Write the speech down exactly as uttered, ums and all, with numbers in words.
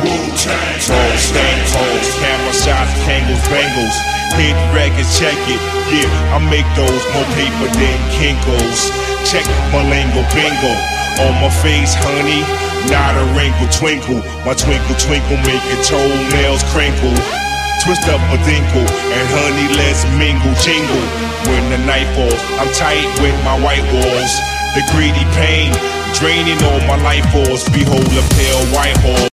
Wu-Tang. Toes, stank toes, camera shots, tangles, bangles. Hit records, check it. Yeah, I make those more paper than Kinko's. Check my lingo, bingo. On my face, honey, not a wrinkle, twinkle. My twinkle, twinkle, make your toenails crinkle. Twist up a dinkle, and honey, let's mingle, jingle. When the night falls, I'm tight with my white walls. The greedy pain, draining all my life force. Behold a pale white horse.